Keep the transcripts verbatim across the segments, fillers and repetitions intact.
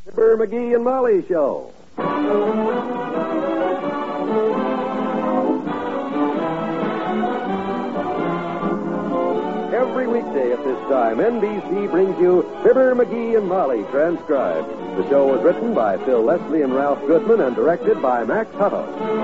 Fibber, McGee, and Molly Show. Every weekday at this time, N B C brings you Fibber, McGee, and Molly transcribed. The show was written by Phil Leslie and Ralph Goodman and directed by Max Hutto.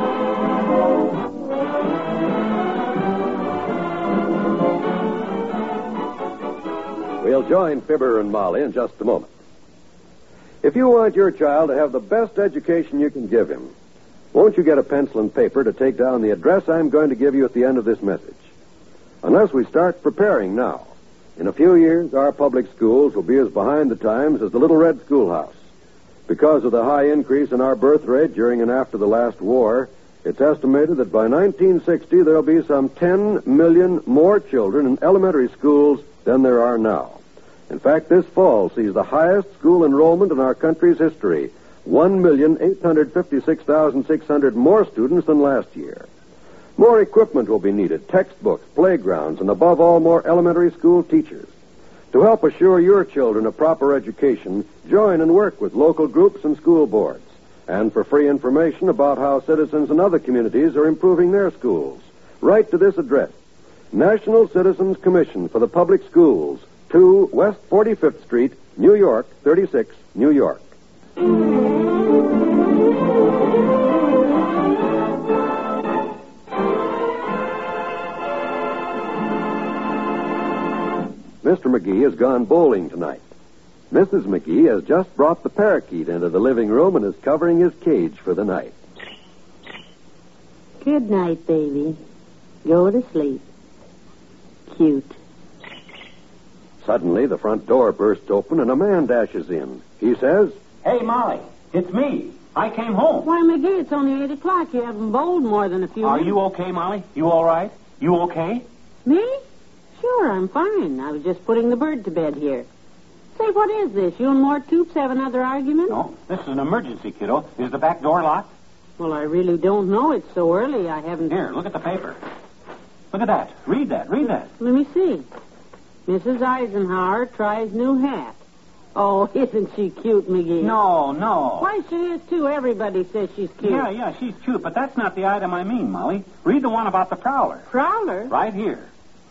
We'll join Fibber and Molly in just a moment. If you want your child to have the best education you can give him, won't you get a pencil and paper to take down the address I'm going to give you at the end of this message? Unless we start preparing now. In a few years, our public schools will be as behind the times as the Little Red Schoolhouse. Because of the high increase in our birth rate during and after the last war, it's estimated that by nineteen sixty there'll be some ten million more children in elementary schools than there are now. In fact, this fall sees the highest school enrollment in our country's history, one million eight hundred fifty-six thousand six hundred more students than last year. More equipment will be needed, textbooks, playgrounds, and above all, more elementary school teachers. To help assure your children a proper education, join and work with local groups and school boards. And for free information about how citizens in other communities are improving their schools, write to this address, National Citizens Commission for the Public Schools, two West forty-fifth Street, New York, thirty-six, New York. Mister McGee has gone bowling tonight. Missus McGee has just brought the parakeet into the living room and is covering his cage for the night. Good night, baby. Go to sleep. Cute. Suddenly, the front door bursts open and a man dashes in. He says, "Hey, Molly, it's me. I came home." Why, McGee, it's only eight o'clock. You haven't bowled more than a few Are minutes. you okay, Molly? You all right? You okay? Me? Sure, I'm fine. I was just putting the bird to bed here. Say, what is this? You and Mort Toops have another argument? No, this is an emergency, kiddo. Is the back door locked? Well, I really don't know. It's so early, I haven't... Here, look at the paper. Look at that. Read that. Read that. Let me see. Missus Eisenhower tries new hat. Oh, isn't she cute, McGee? No, no. Why, she is, too. Everybody says she's cute. Yeah, yeah, she's cute, but that's not the item I mean, Molly. Read the one about the prowler. Prowler? Right here.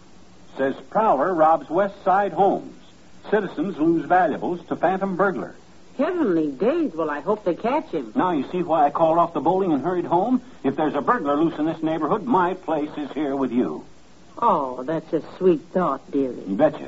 Says, prowler robs West Side homes. Citizens lose valuables to phantom burglar. Heavenly days. Well, I hope they catch him. Now you see why I called off the bowling and hurried home? If there's a burglar loose in this neighborhood, my place is here with you. Oh, that's a sweet thought, dearie. You betcha.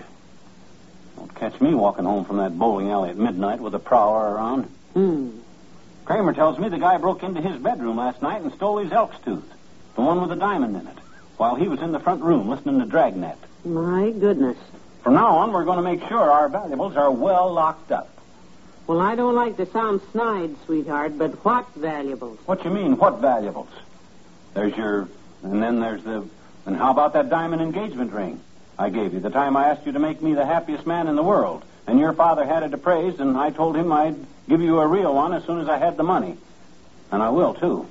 Don't catch me walking home from that bowling alley at midnight with a prowler around. Hmm. Kramer tells me the guy broke into his bedroom last night and stole his elk's tooth, the one with the diamond in it, while he was in the front room listening to Dragnet. My goodness. From now on, we're going to make sure our valuables are well locked up. Well, I don't like to sound snide, sweetheart, but what valuables? What you mean, what valuables? There's your... And then there's the... And how about that diamond engagement ring I gave you the time I asked you to make me the happiest man in the world? And your father had it appraised, and I told him I'd give you a real one as soon as I had the money. And I will, too.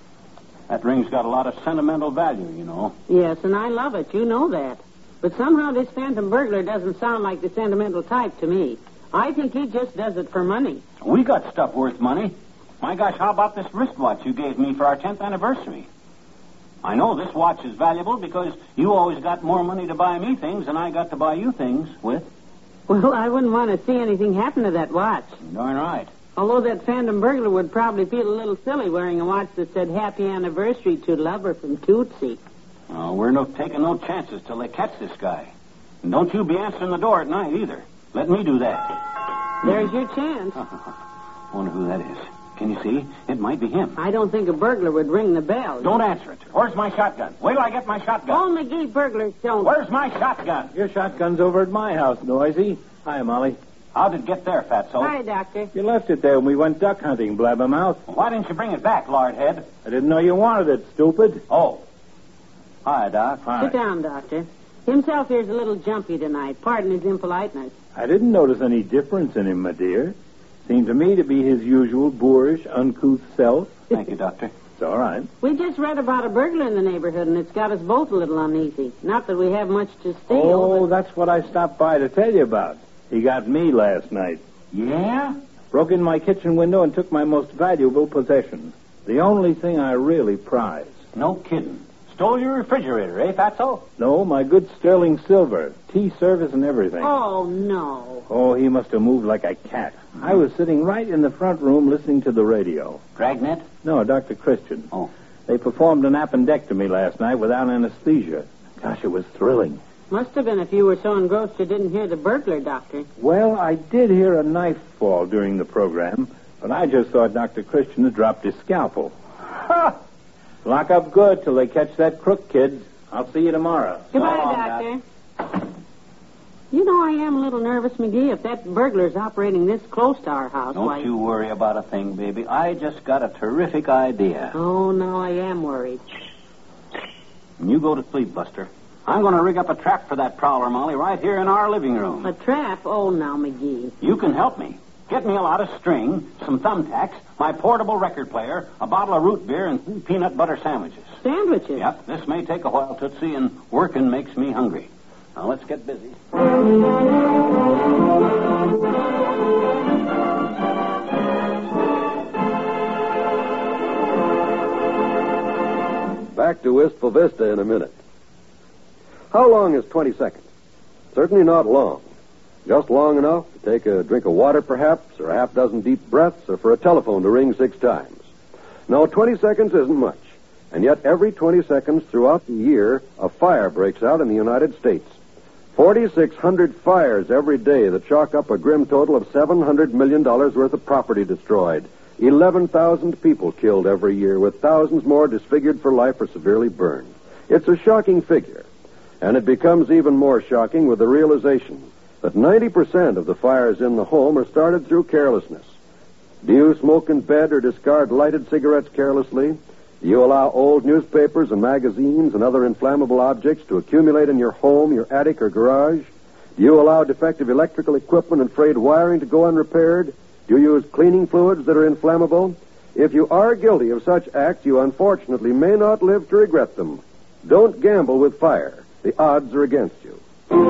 That ring's got a lot of sentimental value, you know. Yes, and I love it. You know that. But somehow this phantom burglar doesn't sound like the sentimental type to me. I think he just does it for money. We got stuff worth money. My gosh, how about this wristwatch you gave me for our tenth anniversary? I know this watch is valuable because you always got more money to buy me things than I got to buy you things with. Well, I wouldn't want to see anything happen to that watch. Darn right. Although that phantom burglar would probably feel a little silly wearing a watch that said happy anniversary to lover from Tootsie. Oh, we're no taking no chances till they catch this guy. And don't you be answering the door at night either. Let me do that. There's your chance. Wonder who that is. Can you see? It might be him. I don't think a burglar would ring the bell. Don't answer it. Where's my shotgun? Wait till I get my shotgun. Oh, McGee, burglars don't. Where's my shotgun? Your shotgun's over at my house, Noisy. Hi, Molly. How did it get there, Fatso? Hi, Doctor. You left it there when we went duck hunting, Blabbermouth. Why didn't you bring it back, Lordhead? I didn't know you wanted it, stupid. Oh. Hi, Doc. Hi. Sit down, Doctor. Himself here's a little jumpy tonight. Pardon his impoliteness. I didn't notice any difference in him, my dear. Seemed to me to be his usual boorish, uncouth self. Thank you, Doctor. It's all right. We just read about a burglar in the neighborhood, and it's got us both a little uneasy. Not that we have much to steal. Oh, but... that's what I stopped by to tell you about. He got me last night. Yeah? Broke in my kitchen window and took my most valuable possession. The only thing I really prize. No kidding. Stole your refrigerator, eh, Fatso? No, my good sterling silver. Tea service and everything. Oh, no. Oh, he must have moved like a cat. I was sitting right in the front room listening to the radio. Dragnet? No, Doctor Christian. Oh. They performed an appendectomy last night without anesthesia. Gosh, it was thrilling. Must have been if you were so engrossed you didn't hear the burglar, Doctor. Well, I did hear a knife fall during the program, but I just thought Doctor Christian had dropped his scalpel. Ha! Lock up good till they catch that crook, kids. I'll see you tomorrow. Goodbye, So long, Doctor. You know, I am a little nervous, McGee. If that burglar's operating this close to our house, Don't why... you worry about a thing, baby. I just got a terrific idea. Oh, no, I am worried. You go to sleep, Buster. I'm going to rig up a trap for that prowler, Molly, right here in our living room. A trap? Oh, now, McGee. You can help me. Get me a lot of string, some thumbtacks, my portable record player, a bottle of root beer, and three peanut butter sandwiches. Sandwiches? Yep, this may take a while, Tootsie, and working makes me hungry. Now, let's get busy. Back to Wistful Vista in a minute. How long is twenty seconds? Certainly not long. Just long enough to take a drink of water, perhaps, or a half dozen deep breaths, or for a telephone to ring six times. No, twenty seconds isn't much. And yet every twenty seconds throughout the year, a fire breaks out in the United States. forty-six hundred fires every day that chalk up a grim total of seven hundred million dollars worth of property destroyed. eleven thousand people killed every year, with thousands more disfigured for life or severely burned. It's a shocking figure. And it becomes even more shocking with the realization that ninety percent of the fires in the home are started through carelessness. Do you smoke in bed or discard lighted cigarettes carelessly? Do you allow old newspapers and magazines and other inflammable objects to accumulate in your home, your attic, or garage? Do you allow defective electrical equipment and frayed wiring to go unrepaired? Do you use cleaning fluids that are inflammable? If you are guilty of such acts, you unfortunately may not live to regret them. Don't gamble with fire. The odds are against you.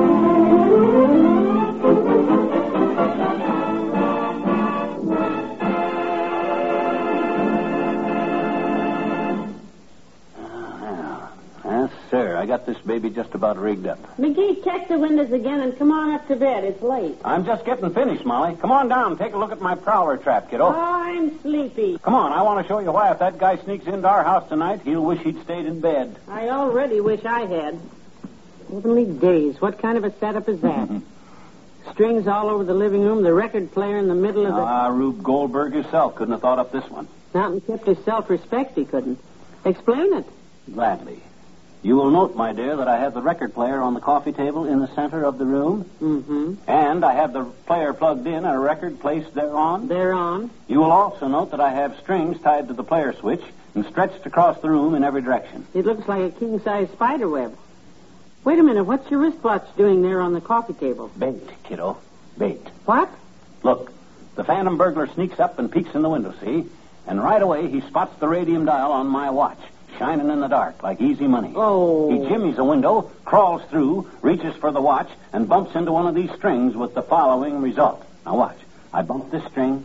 Yes, sir. I got this baby just about rigged up. McGee, check the windows again and come on up to bed. It's late. I'm just getting finished, Molly. Come on down and take a look at my prowler trap, kiddo. Oh, I'm sleepy. Come on, I want to show you why if that guy sneaks into our house tonight, he'll wish he'd stayed in bed. I already wish I had. Heavenly days. What kind of a setup is that? Strings all over the living room, the record player in the middle of the... Ah, Rube Goldberg himself couldn't have thought up this one. Not and kept his self-respect, he couldn't. Explain it. Gladly. You will note, my dear, that I have the record player on the coffee table in the center of the room. Mm-hmm. And I have the player plugged in and a record placed thereon. Thereon. You will also note that I have strings tied to the player switch and stretched across the room in every direction. It looks like a king-size spider web. Wait a minute. What's your wristwatch doing there on the coffee table? Bait, kiddo. Bait. What? Look, the phantom burglar sneaks up and peeks in the window, see? And right away he spots the radium dial on my watch, shining in the dark like easy money. Oh. He jimmies a window, crawls through, reaches for the watch, and bumps into one of these strings with the following result. Now watch. I bump this string.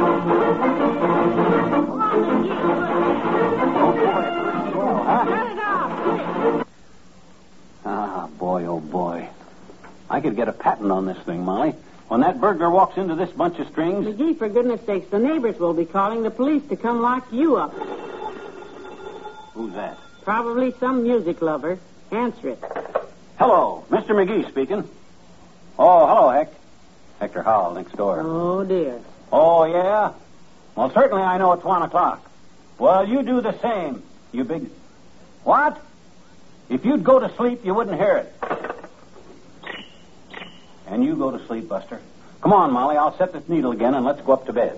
Ah, boy, oh, boy. I could get a patent on this thing, Molly. When that burglar walks into this bunch of strings... McGee, for goodness sakes, the neighbors will be calling the police to come lock you up. Who's that? Probably some music lover. Answer it. Hello, Mister McGee speaking. Oh, hello, Heck. Hector Howell next door. Oh, dear. Oh, yeah? Well, certainly I know it's one o'clock. Well, you do the same, you big... What? If you'd go to sleep, you wouldn't hear it. And you go to sleep, Buster. Come on, Molly, I'll set this needle again and let's go up to bed.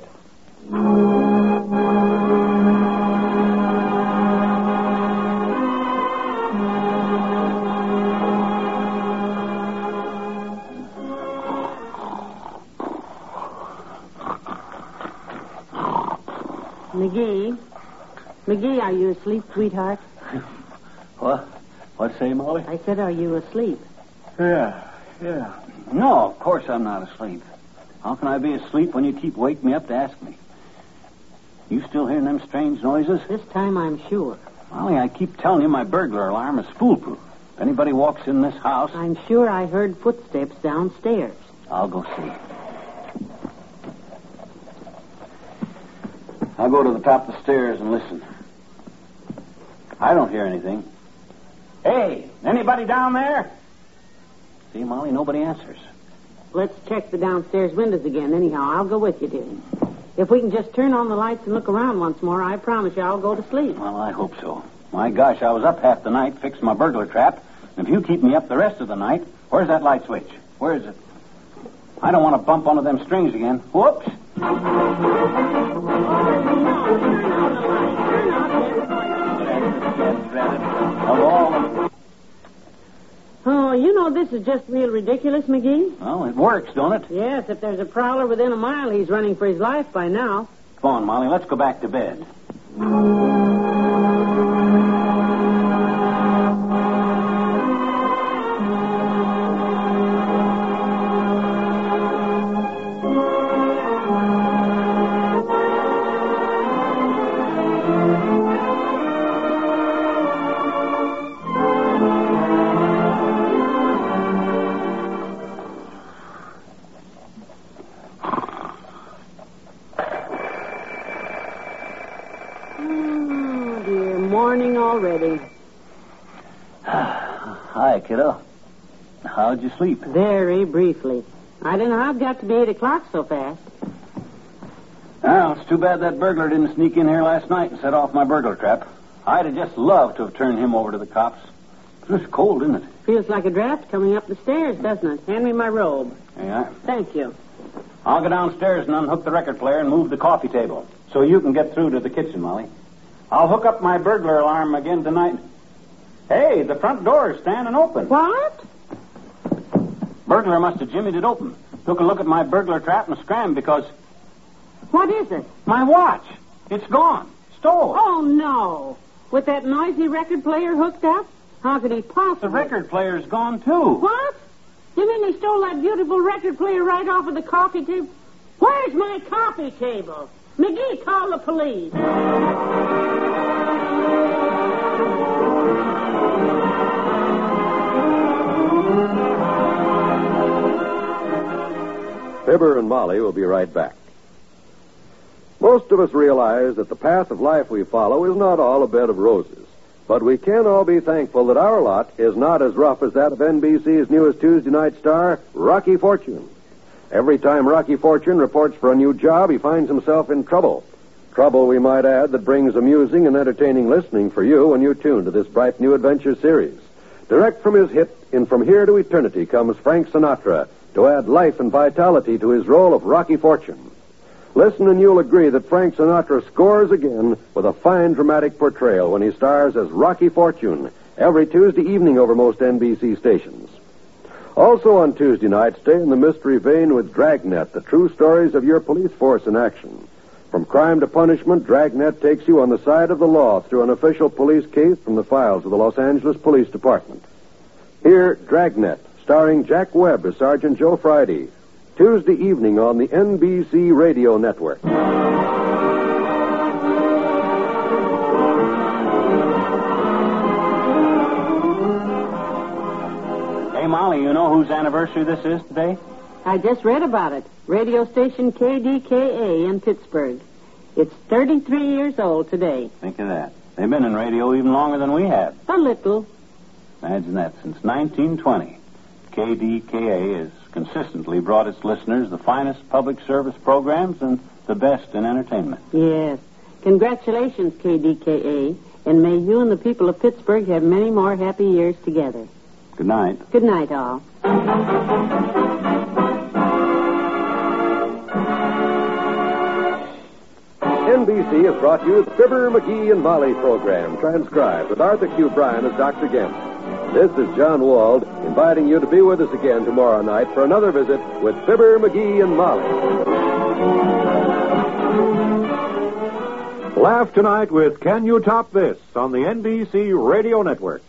McGee? McGee, are you asleep, sweetheart? What? What say, Molly? I said, are you asleep? Yeah, yeah. No, of course I'm not asleep. How can I be asleep when you keep waking me up to ask me? You still hearing them strange noises? This time I'm sure. Molly, I keep telling you my burglar alarm is foolproof. If anybody walks in this house... I'm sure I heard footsteps downstairs. I'll go see. I'll go to the top of the stairs and listen. I don't hear anything. Hey, anybody down there? See, Molly, nobody answers. Let's check the downstairs windows again. Anyhow, I'll go with you, dear. If we can just turn on the lights and look around once more, I promise you I'll go to sleep. Well, I hope so. My gosh, I was up half the night fixing my burglar trap. And if you keep me up the rest of the night, where's that light switch? Where is it? I don't want to bump one of them strings again. Whoops! Oh, you know this is just real ridiculous, McGee. Well, it works, don't it? Yes, if there's a prowler within a mile, he's running for his life by now. Come on, Molly, let's go back to bed. Morning already. Hi, kiddo. How'd you sleep? Very briefly. I didn't know how it got to be eight o'clock so fast. Well, it's too bad that burglar didn't sneak in here last night and set off my burglar trap. I'd have just loved to have turned him over to the cops. It's cold, isn't it? Feels like a draft coming up the stairs, doesn't it? Hand me my robe. Yeah. Thank you. I'll go downstairs and unhook the record player and move the coffee table so you can get through to the kitchen, Molly. I'll hook up my burglar alarm again tonight. Hey, the front door is standing open. What? Burglar must have jimmied it open. Took a look at my burglar trap and scrammed because... What is it? My watch. It's gone. Stole. Oh, no. With that noisy record player hooked up? How could he possibly... The record player's gone, too. What? You mean he stole that beautiful record player right off of the coffee table? Where's my coffee table? McGee, call the police. Fibber and Molly will be right back. Most of us realize that the path of life we follow is not all a bed of roses. But we can all be thankful that our lot is not as rough as that of N B C's newest Tuesday night star, Rocky Fortune. Every time Rocky Fortune reports for a new job, he finds himself in trouble. Trouble, we might add, that brings amusing and entertaining listening for you when you tune to this bright new adventure series. Direct from his hit, In From Here to Eternity, comes Frank Sinatra to add life and vitality to his role of Rocky Fortune. Listen and you'll agree that Frank Sinatra scores again with a fine dramatic portrayal when he stars as Rocky Fortune every Tuesday evening over most N B C stations. Also on Tuesday night, stay in the mystery vein with Dragnet, the true stories of your police force in action. From crime to punishment, Dragnet takes you on the side of the law through an official police case from the files of the Los Angeles Police Department. Here, Dragnet, starring Jack Webb as Sergeant Joe Friday, Tuesday evening on the N B C Radio Network. Hey, Molly, you know whose anniversary this is today? I just read about it. Radio station K D K A in Pittsburgh. It's thirty-three years old today. Think of that. They've been in radio even longer than we have. A little. Imagine that. Since nineteen twenty, K D K A has consistently brought its listeners the finest public service programs and the best in entertainment. Yes. Congratulations, K D K A, and may you and the people of Pittsburgh have many more happy years together. Good night. Good night, all. N B C has brought you the Fibber, McGee, and Molly program, transcribed with Arthur Q. Bryan as Doctor Gamble. This is John Wald, inviting you to be with us again tomorrow night for another visit with Fibber, McGee, and Molly. Laugh tonight with Can You Top This on the N B C Radio Network.